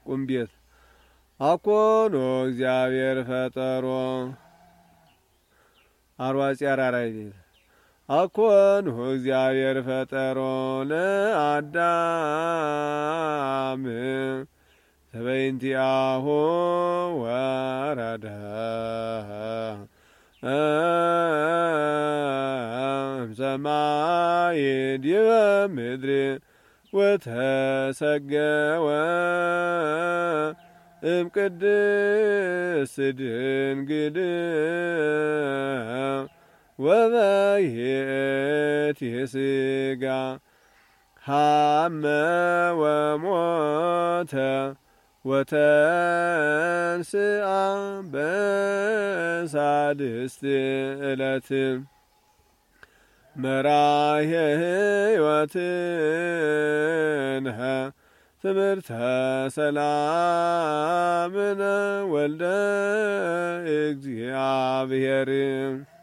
ቁም ቤት አኮኖ እግዚአብሔር ፈጠሮ አርዋጺ አራራይ ቤት አኮኖ እግዚአብሔር ፈጠሮ ለአዳም ተበይንቲአሁ ወረደ እምሰማይ ዲበ ምድር ወተሰገወ እምቅድስት ድንግል ወበይእቲ ሥጋ ሐመ ወሞተ ወተንሥአ በሳድስት ዕለት መራሄ ሕይወትነ ትምህርተ ሰላምነ ወልደ እግዚአብሔር